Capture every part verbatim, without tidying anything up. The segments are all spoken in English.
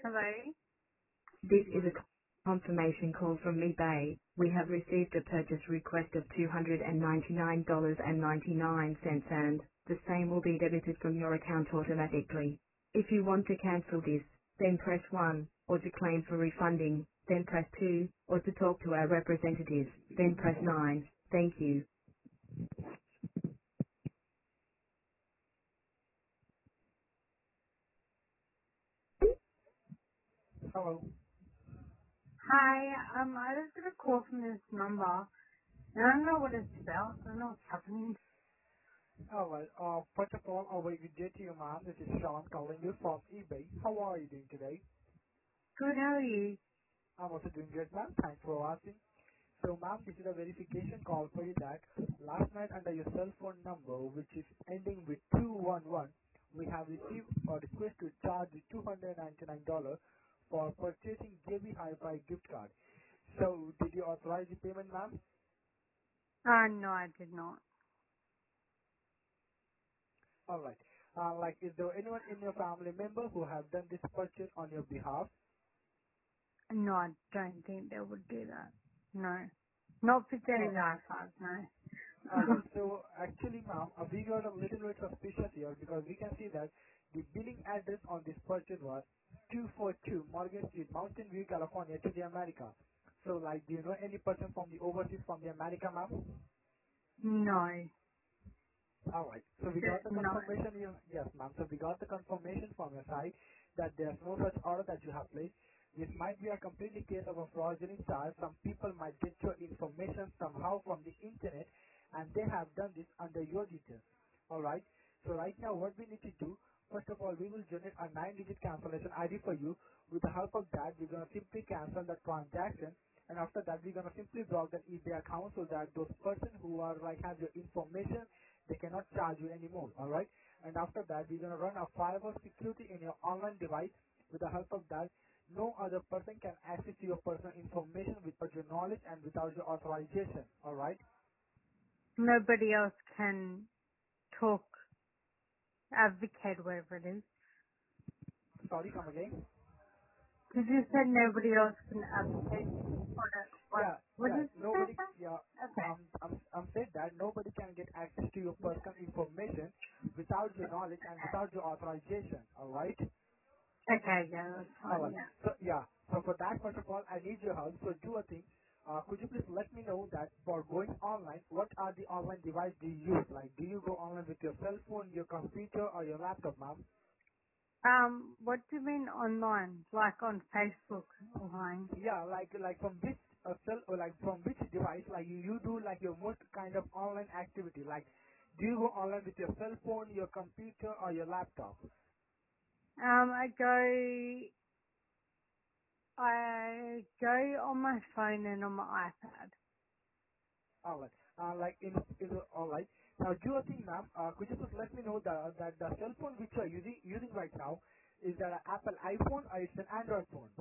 Hello? This is a confirmation call from eBay. We have received a purchase request of two hundred ninety-nine dollars and ninety-nine cents and the same will be debited from your account automatically. If you want to cancel this, then press one, or to claim for refunding, then press two, or to talk to our representative, then press nine. Thank you. Hello. Hi, um, I just got a call from this number. I don't know what it's about. I don't know what's happening. All right. Uh, first of all, a very good day to you, ma'am. This is Sean calling you from eBay. How are you doing today? Good, how are you? I'm also doing good, ma'am. Thanks for asking. So, ma'am, this is a verification call for you that last night under your cell phone number, which is ending with two one one, we have received a request to charge you two hundred ninety-nine dollars for purchasing J B Hi-Fi gift card. So, did you authorize the payment, ma'am? Uh, no, I did not. All right. Uh, like, is there anyone in your family member who have done this purchase on your behalf? No, I don't think they would do that. No. Not for Oh, daily iPads, no. all right. So actually, ma'am, uh, we got a little bit suspicious here because we can see that the billing address on this purchase was two forty-two Morgan Street, Mountain View, California, to the America. So, like, do you know any person from the overseas from the America, ma'am? no. All right. So we got There's the no. confirmation. You, yes, ma'am. So we got the confirmation from your side that there's no such order that you have placed. This might be a completely case of a fraudulent charge. Some people might get your information somehow from the internet, and they have done this under your details. All right. So right now, what we need to do, first of all, we will generate a nine-digit cancellation I D for you. With the help of that, we're gonna simply cancel the transaction, and after that, we're gonna simply block that eBay account so that those person who are like have your information, they cannot charge you anymore. All right. And after that, we're gonna run a firewall security in your online device. With the help of that, no other person can access to your personal information without your knowledge and without your authorization. All right. Nobody else can talk, advocate, whatever it is. Sorry, come again. Did you say nobody else can advocate on it? What, Yeah, what yeah. did you say? Nobody. Yeah. Okay. Um, I'm, I'm said that nobody can get access to your personal information without your knowledge and without your authorization. All right. Okay, yeah, that's All fine, right. yeah. So yeah. So for that, first of all, I need your help. So do a thing. Uh, could you please let me know that for going online, what are the online device do you use? Like, do you go online with your cell phone, your computer, or your laptop, ma'am? Um, what do you mean online? Like on Facebook online? Yeah, like like from which uh, cell or like from which device? Like you you do like your most kind of online activity. Like, do you go online with your cell phone, your computer, or your laptop? Um, I go, I go on my phone and on my iPad. Alright. Uh, like in, in alright. Now do a thing, ma'am. Uh, could you just let me know that that the cell phone which you are using using right now is that an Apple iPhone or it's an Android phone?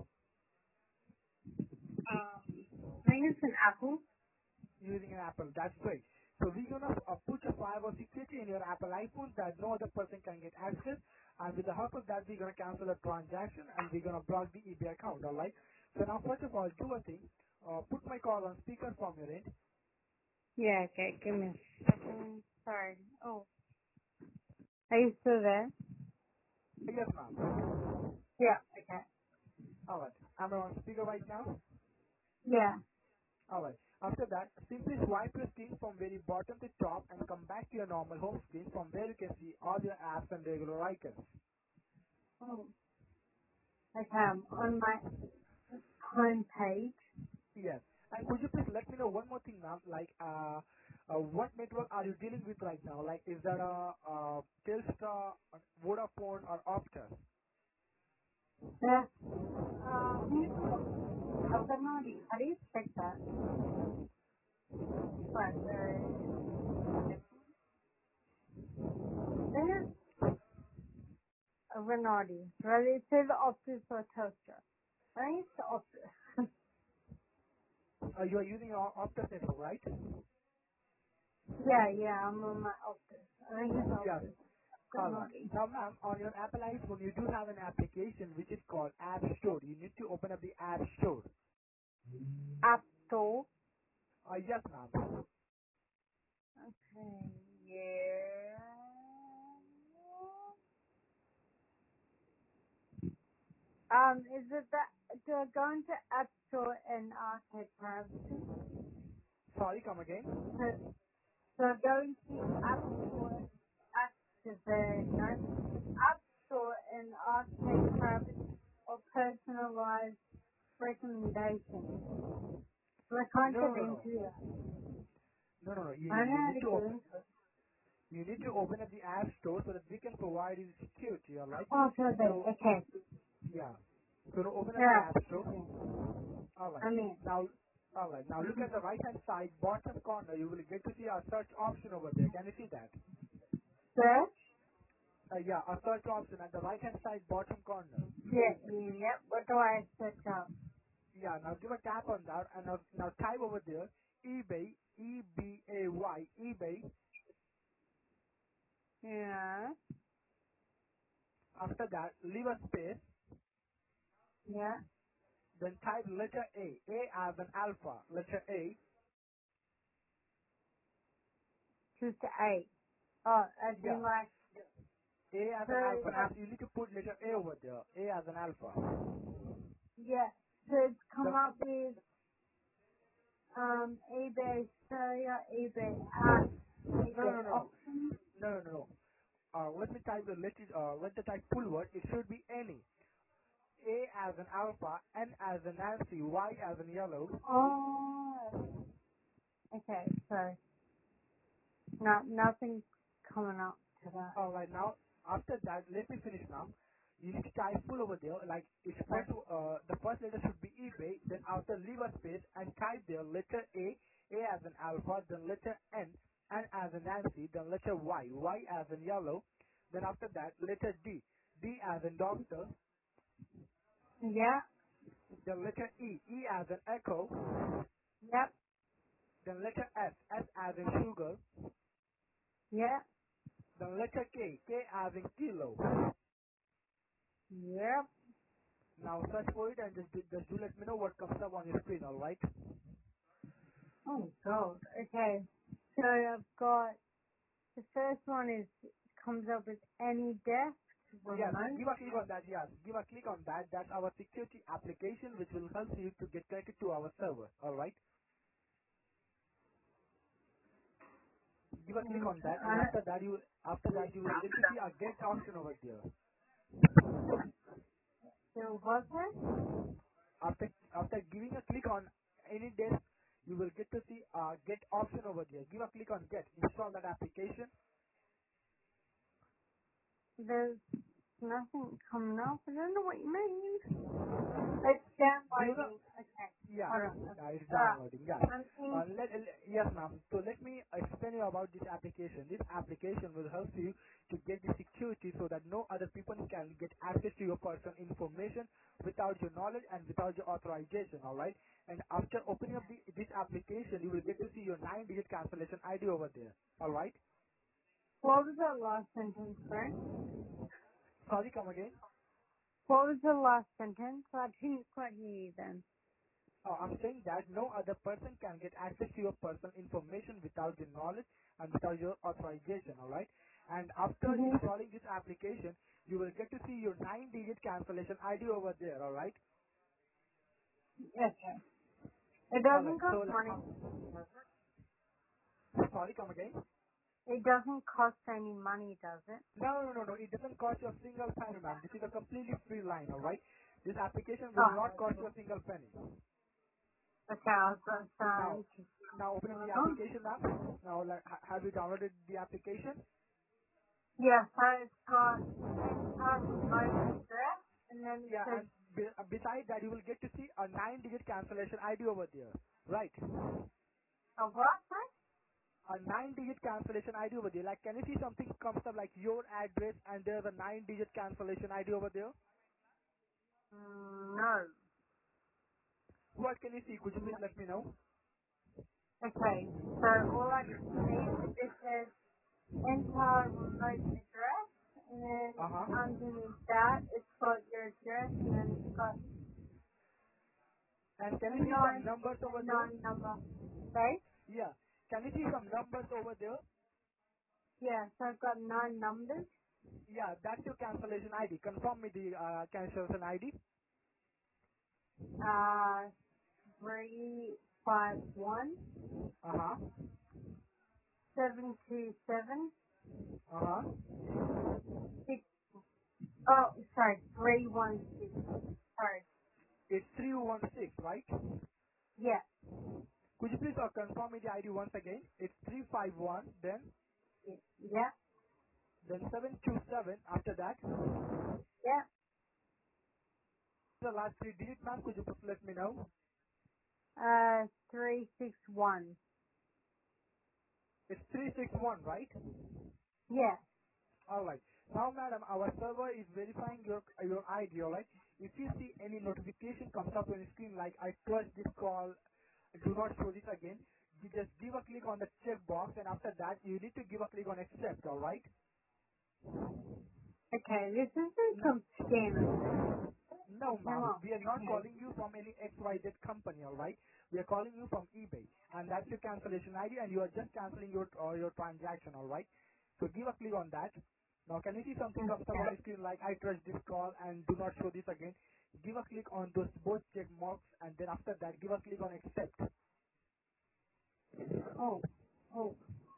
Um, I think it's an Apple. Using an Apple. That's great. So we're gonna uh, put a firewall security in your Apple iPhone that no other person can get access. And with the help of that, we're gonna cancel a transaction and we're gonna block the eBay account. Alright. So now first of all, do a thing. Uh, put my call on speaker from your end. Yeah, okay, give me a second. Sorry. Oh. Are you still there? Yes, ma'am. Yeah, okay. Alright. I'm on speaker right now. Yeah. Alright. After that, simply swipe your screen from very bottom to top and come back to your normal home screen from where you can see all your apps and regular icons. Oh, okay, I'm on my home page. Yes. And could you please let me know one more thing, ma'am? Like, uh, uh, what network are you dealing with right now? Like, is that a, uh Telstra, uh, Vodafone, or Optus? Yeah. Uh, I think it's I've got no idea. How do you check that? But, uh, there's a Renardi. Well, it says Optus or Telstra. I think it's the Optus. Uh, you are using your Optus network, right? yeah, yeah, I'm on my Optus. I think it's Yes. Optus. I've got All no right. idea. Now, ma'am, on your Apple iPhone, you do have an application which is called called App Store. You need to open up the App Store. App Store. Uh, yes, ma'am. Okay. Yeah. Um, is it that do I go into App Store and arcade privacy? Sorry, come again. So, so go into App Store and activate no App Store and arcade privacy or personalized recommendations. So I can't No, get no, no, into that. no, no, no. You I don't know you how need to to get open into it. you need to open up the App Store so that we can provide you security. All right. Oh, so there. So Okay. yeah. So now open up the Yeah. App Store. All right. I mean, Now, all right. Now look at the right hand side, bottom corner. You will get to see a search option over there. Can you see that? search. Uh, yeah, a search option at the right hand side, bottom corner. Yeah. Yep. What do I search up? Yeah. Now give a tap on that and now, now type over there eBay, E B A Y, eBay. Yeah. After that, leave a space. Yeah. Then type letter A. A as an alpha. Letter A. Choose to eight. Oh, as Yeah. in like A as so. an alpha. Uh, Now you need to put letter A over there. A as an alpha. yeah. So it's come The, up with um eBay Australia, eBay app, no, eBay no, no, no, options. no, no, no. no. Uh, let me type the let it, uh, let the type full word. It should be any. A as an alpha, N as a Nancy, Y as in yellow. Oh. Okay. So no, nothing coming up to that. All right, now after that, let me finish now. You need to type full over there. Like it's Okay. first, uh, the first letter should be eBay. Then after leave a space and type there letter A, A as an alpha, then letter N, N as in Nancy, then letter Y, Y as in yellow. Then after that, letter D, D as in doctor, Yeah. then letter E, E as in echo, Yep. then letter S, S as in sugar, Yep. then letter K, K as in kilo. Yep. Now search for it and just do, just do let me know what comes up on your screen, alright? Oh God. Okay. So I've got the first one is comes up with any desk Yes, remote. give a click on that, yes. Give a click on that. That's our security application which will help you to get connected to our server, alright? Give a click And, on that and uh, after that you after that you will get to see a get option over there. so what's it? After after giving a click on any desk, you will get to see a get option over there. Give a click on get. Install that application. There's nothing coming up. I don't know what you mean. It's Do the downloading. Okay. Yeah, Hold on. yeah, it's Uh, downloading. Yes. I'm in. Uh, let, let- yes, ma'am. So let me explain you about this application. This application will help you to get the security so that no other people can get access to your personal information without your knowledge and without your authorization. All right. And after opening up the, this application, you will get to see your nine-digit cancellation I D over there. All right. What was that last sentence, friend? Sorry, come again. What was the last sentence? I didn't quite hear you then. Uh, I'm saying that no other person can get access to your personal information without your knowledge and without your authorization, alright? And after Mm-hmm. installing this application, you will get to see your nine-digit cancellation I D over there, alright? Okay. It Alright, doesn't cost so, like, money. sorry, come again? It doesn't cost any money, does it? No, no, no, no, it doesn't cost you a single penny, ma'am. This is a completely free line, alright? This application will Oh. not cost you a single penny. Okay, I was going to Now, say. now open up the Oh. application, ma'am. Now, like, ha- have you downloaded the application? Yeah, so it's got enter remote address, and then it Yeah, says and be, uh, beside that, you will get to see a nine-digit cancellation I D over there. Right. a what? Right? A nine-digit cancellation I D over there. Like, can you see something comes up like your address and there's a nine-digit cancellation I D over there? Mm, no. What can you see? Could you please let me know? Okay, so all I can see is it says enter remote address, and then Uh-huh. underneath that it's got your address, and then it's got And can a you see some nine, numbers a over there? nine number. Right? Yeah. Can you see some numbers over there? Yeah, so I've got nine numbers. Yeah, that's your cancellation I D. Confirm me the uh, cancellation I D. Uh, three five one Uh-huh. seven two seven Uh-huh. six. Oh, sorry, three one six. Sorry. It's three one six, right? Yeah, Could you please uh, confirm me the I D once again? It's three five one, then yeah, yeah, then seven two seven after that. yeah. The last three digits, ma'am, could you please let me know? Uh, three six one. It's three six one, right? Yeah. Alright. Now, madam, our server is verifying your your I D, alright? If you see any notification comes up on your screen like I trust this call, do not show this again, you just give a click on the check box and after that you need to give a click on accept, alright? Okay, this isn't No, some scam, is it? no, Hang ma'am. on. We are not Okay. calling you from any X Y Z company, all right? We are calling you from eBay, and that's your cancellation I D, and you are just canceling your uh, your transaction, all right? So give a click on that. Now, can you see something comes up on Okay. the screen like I trust this call and do not show this again? Give a click on those both check marks, and then after that, give a click on accept. Oh. Oh.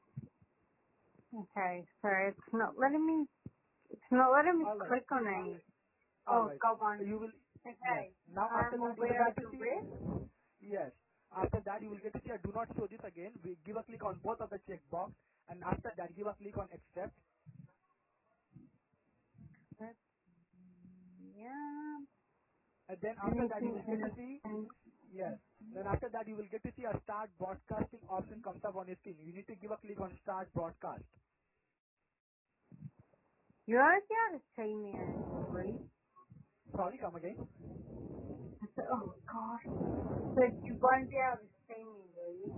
Okay. So it's not letting me. It's not letting me All right, click on any. all Oh, right. got one. You will yes. Okay. Now after I'm that, you will aware get of to the see risk. yes. After that, you will get to see a do not show this again. We give a click on both of the check box, and after that, give a click on accept. That's, yeah. And then after that, you Anything will get to see innocent. yes. Then after that, you will get to see a start broadcasting option comes up on your screen. You need to give a click on start broadcast. You won't be able to see me anymore. Sorry, come again. I said, oh gosh. So you won't be able to see me, Lee.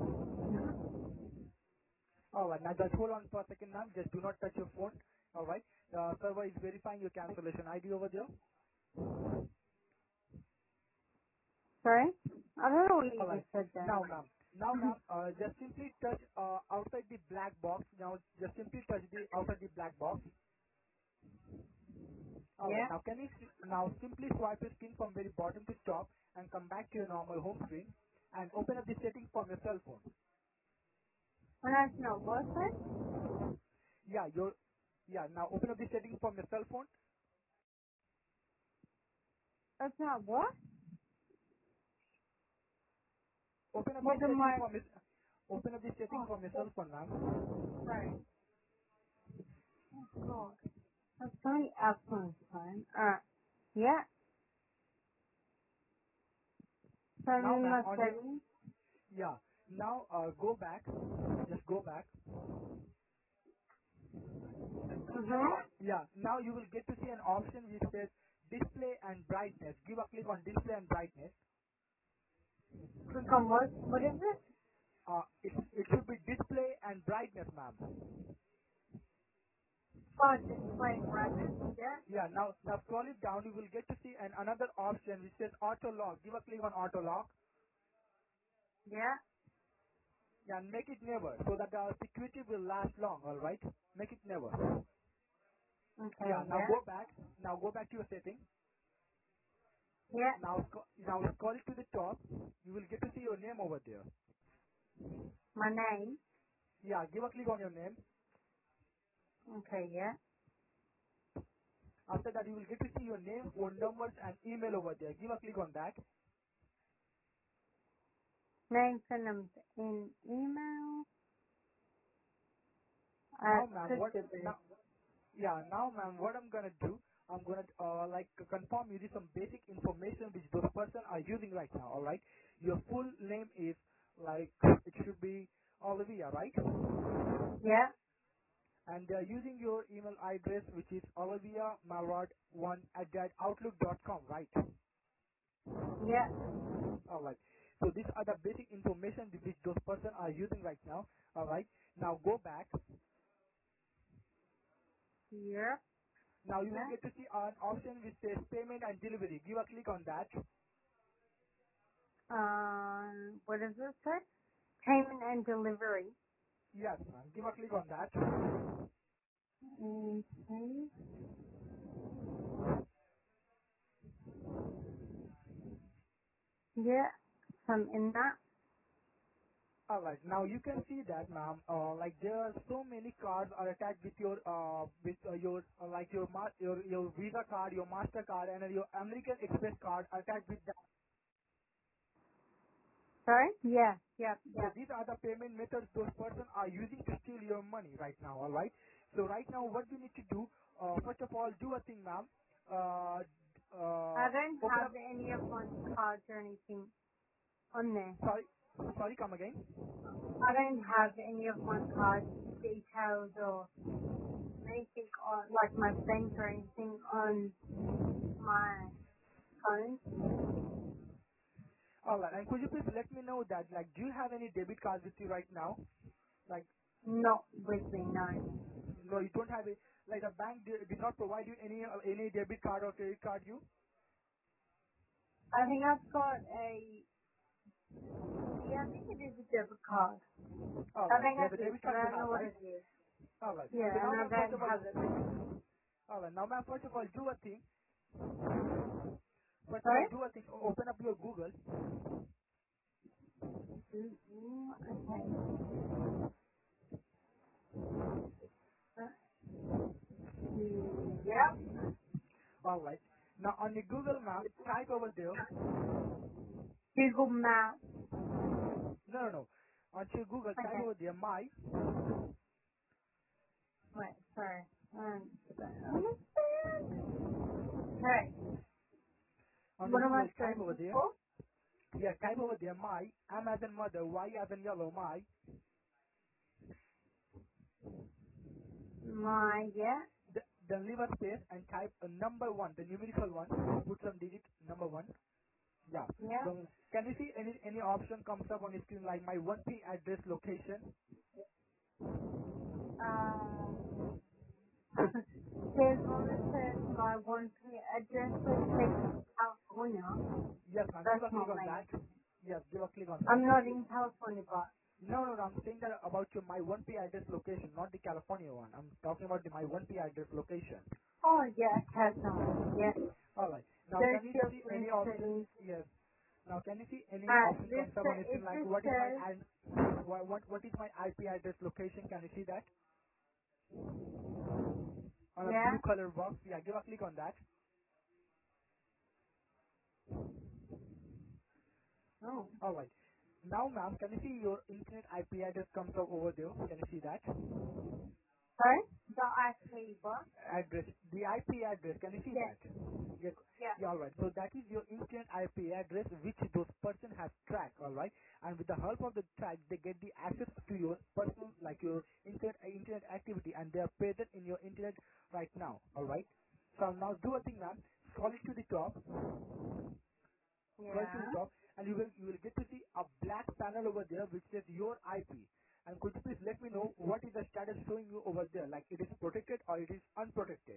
All right. Now just hold on for a second, ma'am. Just do not touch your phone. All right. The server is verifying your cancellation I D over there. Sorry? I don't know what you All right. just said then. Now, ma'am. Now, ma'am, uh, just simply touch uh, outside the black box. Now, just simply touch the outside the black box. All right. Yeah? Now, can you s- now simply swipe your screen from very bottom to top and come back to your normal home screen and open up the settings from your cell phone. When I not working? Yeah, your yeah. Now open up the settings from your cell phone. That's not what? Open up the What am settings I? from your open up the settings Oh, from your oh, cell phone, ma'am. sorry. Oh god. That's only apps on the phone. Alright. Yeah. So Now, I'm ma'am, not on your settings. yeah. Now uh, go back. Just go back. Mm-hmm. Yeah. Now you will get to see an option which says display and brightness. Give a click on display and brightness. Click on what? What is it? Uh, it, it should be display and brightness, ma'am. Oh, display brightness. Yeah. Yeah. Now, now scroll it down. You will get to see an another option which says auto lock. Give a click on auto lock. Yeah. Yeah, and make it never so that the security will last long. All right. Make it never. Yeah. Okay, Now yeah. go back. Now go back to your setting. Yeah. Now, sc- now scroll it to the top. You will get to see your name over there. My name. Yeah. Give a click on your name. Okay, yeah. After that, you will get to see your name, phone numbers, and email over there. Give a click on that. Name, send them in email. I Now, ma'am, could what do this. now? Yeah, now, ma'am, what I'm gonna do? I'm gonna uh, like confirm you some basic information which those person are using right now. All right. Your full name is like it should be Olivia, right? Yeah. And they're using your email address which is olivia malrod one at outlook dot com, right? Yeah. All right. So these are the basic information which those person are using right now. All right. Now go back. Yeah. Now you will Yeah. get to see an option which says payment and delivery. Give a click on that. Um, what does it say? Payment and delivery. Yes, ma'am. Give a click on that. Okay. Yeah. Some in that. Alright, now you can see that, ma'am, uh, like there are so many cards are attached with your, uh, with uh, your, uh, like your, ma- your, your Visa card, your MasterCard, and your American Express card attached with that. Sorry? Yeah. Yep. So Yep. these are the payment methods those persons are using to steal your money right now, alright? So right now what you need to do, uh, first of all, do a thing, ma'am. Uh, uh, I don't open have up, any of my cards or anything on there. sorry, sorry, come again. I don't have any of my card details or anything on, like my bank or anything on my phone. Alright, and could you please let me know that, like, do you have any debit cards with you right now? Like, Not with me, no. no, you don't have it. Like the bank did, did not provide you any uh, any debit card or credit card. You. I think I've got a, yeah, I think it is a debit card. All I right. think I There's a do, debit but card I you don't know have, what right? it is. All right. Yeah, So and now, I ma'am, first don't of all, have it with me. all right. Now, ma'am, first of all, do a thing. First of all, Sorry? do a thing. O- Open up your Google. Mm-hmm. Okay. Uh, yep. All right. Now, on the Google, ma'am, type over there. Google Maps. No, no, no. On your Google, type Okay. over there my. Wait, sorry. Um, understand? Okay. On the What am I Google, type over searching there. for? Yeah, type over there my. M as in mother, Y as in yellow, my. My, yeah. The, then leave a space and type a number one, the numerical one. Put some digit number one. Yeah. Yeah. Then can you see any any option comes up on the screen like my one P address location? Uh, there's one that says my one P address location California. Yes, ma'am. Give That's a click not on me. that. Yes, give a click on that. I'm not in California, but No, no, no. I'm saying that about your my one P address location, not the California one. I'm talking about the my one P address location. oh yeah, California. Yeah. All right. Now There's can you just see any option? listening. Yes. Now can you see any Uh, option this comes up on the it screen like just what is my says ad, what what what is my I P address location? Can you see that on a yeah. blue color box? Yeah. Give a click on that. Oh, All right. Now, ma'am, can you see your internet I P address comes up over there? Can you see that? sorry. The I P what? Address, the I P address, can you see Yeah. that? Yeah, Yeah. yeah, all right. So that is your internet I P address which those person have tracked, all right? And with the help of the track, they get the access to your personal, like your internet internet activity, and they are present in your internet right now, all right? So now do a thing, ma'am. Scroll it to the top. Scroll to Yeah. the top, and you will you will get to see a black panel over there which says your I P. And could you please let me know what is the status showing you over there? Like it is protected or it is unprotected?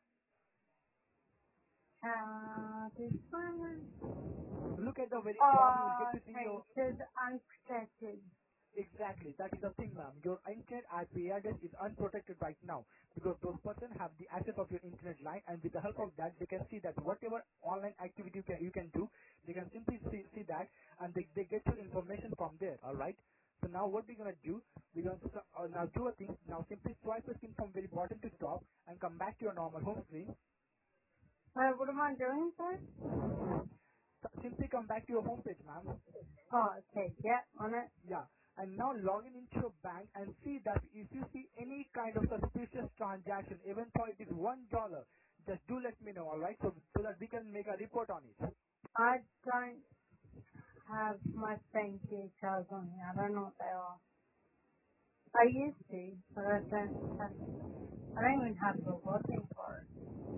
Uh, this one. Look at the very top. You will get Oh, to see okay. your It says unprotected. exactly. That is the thing, ma'am. Your internet I P address is unprotected right now because those persons have the access of your internet line, and with the help of that, they can see that whatever online activity you can you can do, they can simply see, see that, and they they get your information from there. All right. So now what we're gonna do? We're gonna uh, now do a thing. Now simply swipe the screen from very bottom to top and come back to your normal home screen. Uh, what am I doing, sir? So simply come back to your home page, ma'am. Oh, okay. Yeah, on it. Yeah. And now log in into your bank and see that if you see any kind of suspicious transaction, even though it is one dollar, just do let me know, alright? So so that we can make a report on it. I don't have my bank details on here. I don't know what they are. I used to, but I don't have, I don't even have the login for it.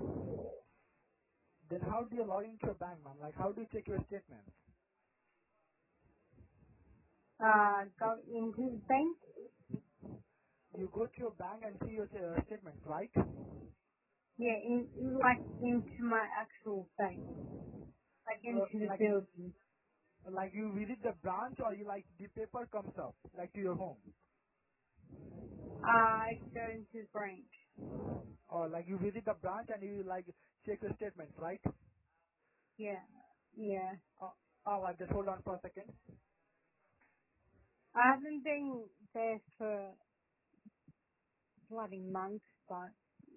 Then how do you log into your bank, ma'am? Like how do you check your statements? Uh, go into the bank. You go to your bank and see your uh, statements, right? Yeah, in, like into my actual bank, like Uh, into the like building. like you visit the branch or you like the paper comes up like to your home, I go into the branch. or like you visit the branch and you like check your statements, right? Yeah, yeah. Uh, all right, just hold on for a second. I haven't been there for bloody months, but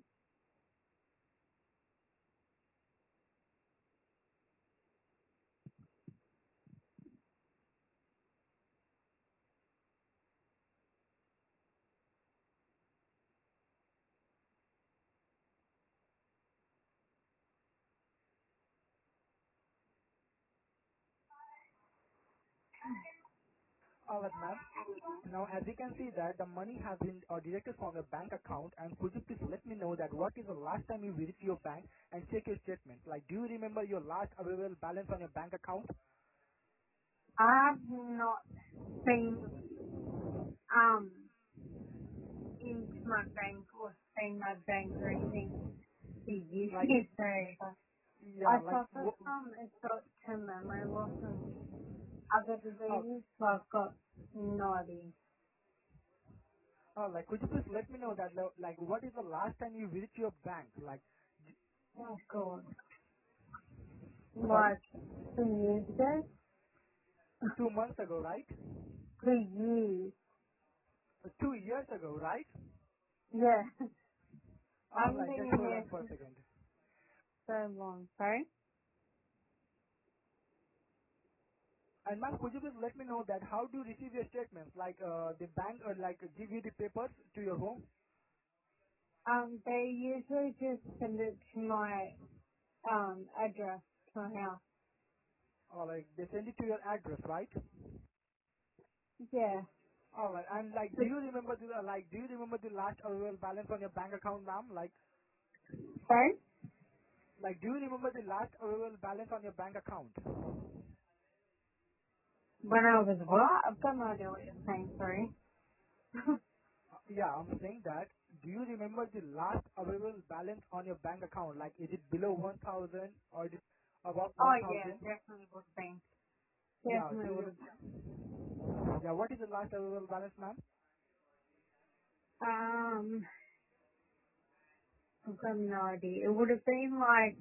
All right, ma'am. Now, as you can see that the money has been uh, deducted from your bank account, and could you please let me know that what is the last time you visit your bank and check your statements? Like, do you remember your last available balance on your bank account? I've not been um into my bank or seen my bank or anything for years. Like, So yeah, I like, suffer wh- from a short-term memory loss and other uh, diseases, so I've got no idea. uh, like, could you please let me know that, lo- like, what is the last time you visit your bank? Like, Oh God, sorry, like two years ago, two months ago, right? two years. Uh, Two years ago, right? Yeah, I All haven't right, been just in hold there on for a for second. so long. Sorry. And ma'am, could you please let me know that how do you receive your statements? Like, uh, the bank, uh, like, give you the papers to your home? Um, they usually just send it to my um address to my house. Or like they send it to your address, right? Yeah. All right. And like, do you remember the uh, like, do you remember the last available balance on your bank account, ma'am? Like, Sorry. like, do you remember the last available balance on your bank account? When I was what? I've got no idea what you're saying. Sorry. Uh, yeah, I'm saying that. Do you remember the last available balance on your bank account? Like, is it below one thousand or is it above Oh yeah, one thousand? definitely would have been. Yeah. Do Definitely would you? have been. Yeah. What is the last available balance, ma'am? Um, I've got no idea. It would have been like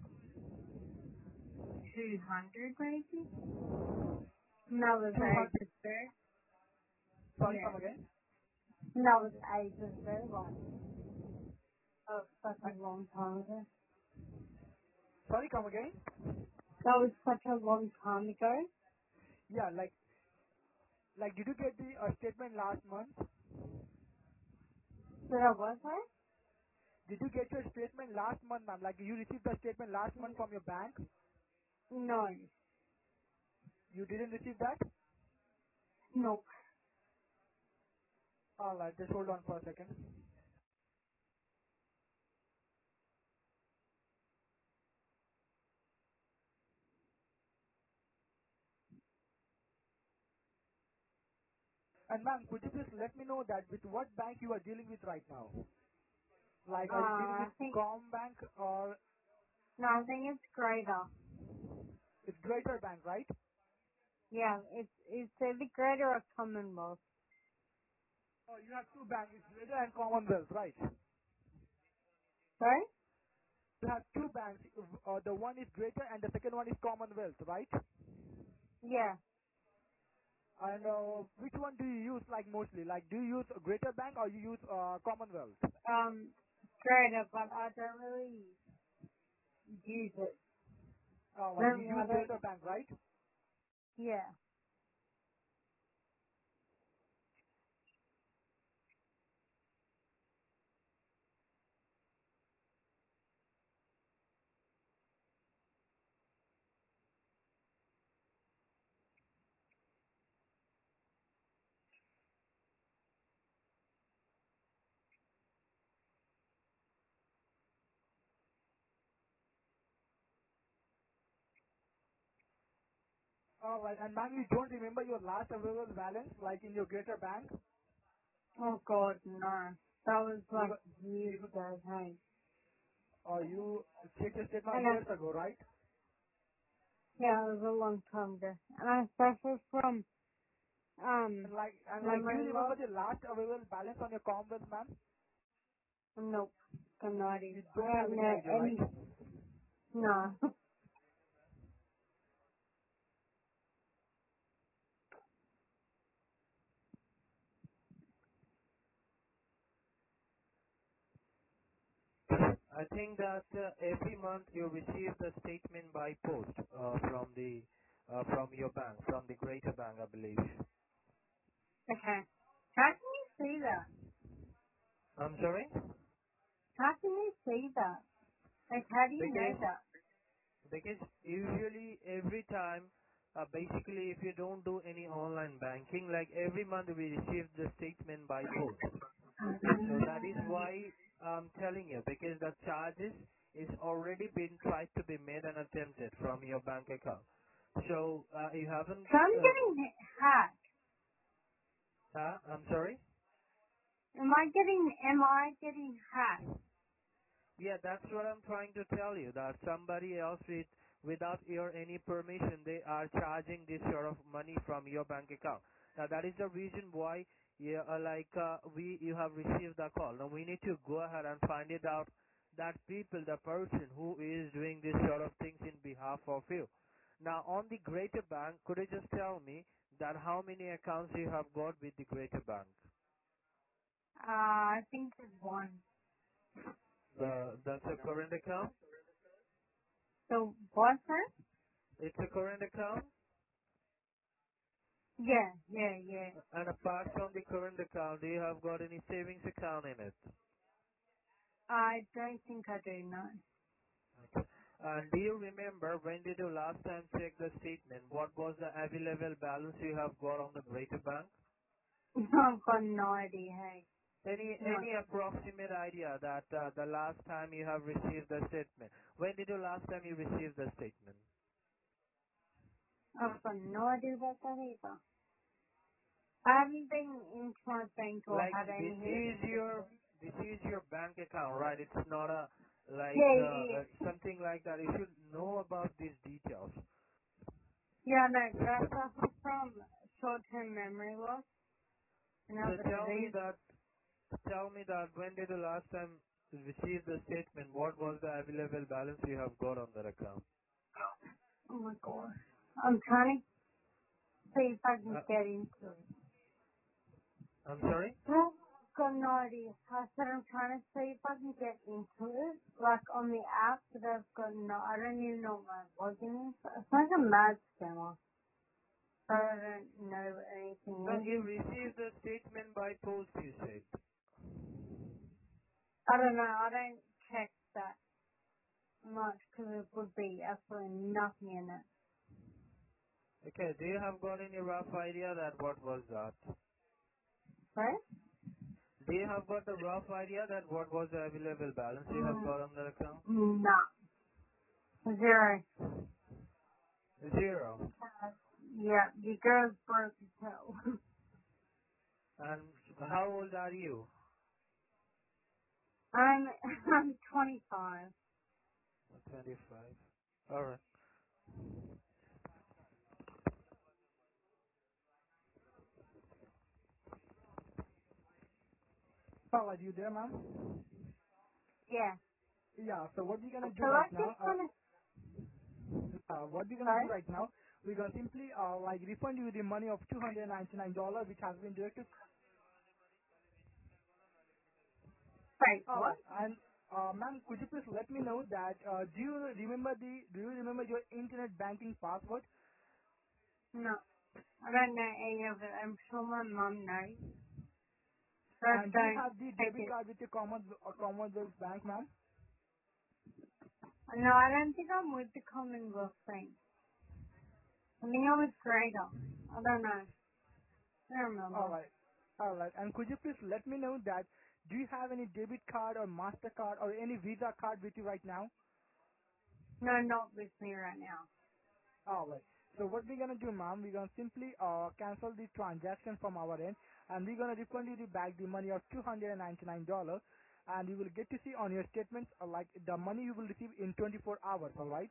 two hundred maybe. And that was Two hundred. ages ago. Sorry, Yeah. come again. And that was ages ago. Like, that was such Uh, a long time ago. sorry, come again. That was such a long time ago. Yeah. Like, like, did you get the uh, statement last month? So that was right? Did you get your statement last month, ma'am? Like you received the statement last month from your bank? No. You didn't receive that? No. Alright, just hold on for a second. And ma'am, could you please let me know that with what bank you are dealing with right now? Like Uh, are you dealing I with think, Combank or no, I think it's greater. it's Greater Bank, right? Yeah, it's, it's either greater or Commonwealth. Oh, you have two banks, it's Greater and Commonwealth, right? Sorry? You have two banks, uh, the one is Greater and the second one is Commonwealth, right? Yeah. And uh, which one do you use like mostly? Like do you use Greater Bank or you use uh, Commonwealth? Um, greater, but I don't really use it. Uh, like you Really, use I don't, Greater Bank, right? yeah. All right. And ma'am, you don't remember your last available balance, like in your Greater Bank? Oh god, no. That was You like got, years ago, hey. or you checked your I statement know. years ago, right? Yeah, it was a long time ago. And I suffer from um And like, and like, do you memory remember loss. the last available balance on your Commonwealth, ma'am? Nope. I'm not even. You I don't have don't any know idea, right? any. No. I think that uh, every month you receive the statement by post uh, from the uh, from your bank, from the Greater Bank, I believe. Okay. How can you see that? I'm sorry? How can you see that? Like, how do you know Because that? because usually every time, uh, basically if you don't do any online banking, like every month we receive the statement by post. So that is why I'm telling you, because the charges is already been tried to be made and attempted from your bank account. So uh, you haven't. So I'm Uh, getting hacked. huh? I'm sorry. Am I getting? Am I getting hacked? Yeah, that's what I'm trying to tell you. That somebody else with without your any permission, they are charging this sort of money from your bank account. Now that is the reason why, yeah, uh, like uh, we you have received the call. Now we need to go ahead and find it out. That people, the person who is doing this sort of things in behalf of you. Now on the Greater Bank, could you just tell me that how many accounts you have got with the Greater Bank? Uh, I think it's one. The that's a current account. So what's that? It's a current account. Yeah, yeah, yeah. And apart from the current account, do you have got any savings account in it? I don't think I do. No. Okay. And do you remember when did you last time check the statement? What was the available balance you have got on the Greater Bank? I've got no idea. Hey, Any no. any approximate idea that uh, the last time you have received the statement? When did you last time you received the statement? I've got no idea about that either. I haven't been into my bank or Like had this any is history. your this is your bank account, right? It's not a like Yeah, uh, uh, yeah. something like that. You should know about these details. Yeah, no, but I suffer from short-term memory loss and So other tell me disease. that Tell me that when did you last time receive the statement? What was the available balance you have got on that account? Oh my god. I'm trying to see if I can Uh, get into it. I'm sorry? I've got no idea. I said I'm trying to see if I can get into it, like on the app, but I've got no, I don't even know what my login is. It's like a mad scammer. So I don't know what No, anything is. you received the statement by post, you said. I don't know. I don't check that much because it would be absolutely nothing in it. Okay, do you have got any rough idea that what was that? Right? Do you have got the rough idea that what was the available balance you have Mm, got on that account? no. Zero. Zero. Uh, yeah, the girl's broke as hell. And how old are you? I'm I'm twenty-five. twenty-five. Alright. Paul, are you there, ma'am? Yeah. Yeah. So what we're gonna So do I right now? just Uh, want to uh, what we're gonna do say, right now? We're gonna simply uh, like refund you the money of two hundred ninety-nine dollars, which has been directed. wait, All what? right. And uh, ma'am, could you please let me know that uh, do you remember the do you remember your internet banking password? No, I don't know any of it. I'm sure my mum knows, but And do you don't have the take debit it. card with your Common uh, Commonwealth Bank, ma'am? No, I don't think I'm with the Commonwealth thing. I think I was greater. I don't know. I don't All remember. right. All right. And could you please let me know that do you have any debit card or Mastercard or any Visa card with you right now? No, not with me right now. All right. So what we're gonna do, ma'am, we're gonna simply uh, cancel the transaction from our end, and we're gonna refund you the back the money of two hundred and ninety-nine dollars. and you will get to see on your statements uh, like the money you will receive in twenty-four hours. All right.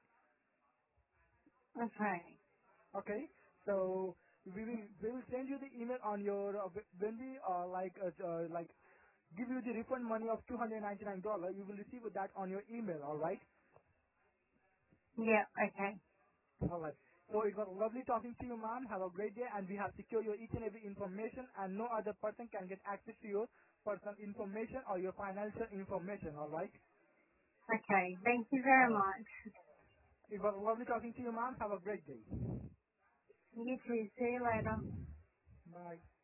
Okay. Okay. So we will we will send you the email on your uh, wh- when we uh, like uh, uh, like give you the refund money of two hundred ninety-nine dollars. You will receive that on your email. All right. Yeah, okay. All right. So it was lovely talking to you, ma'am. Have a great day, and we have secured your each and every information, and no other person can get access to your personal information or your financial information. All right. Okay. Thank you All very right. much. It was lovely talking to you, ma'am. Have a great day. You too. See you later. Bye.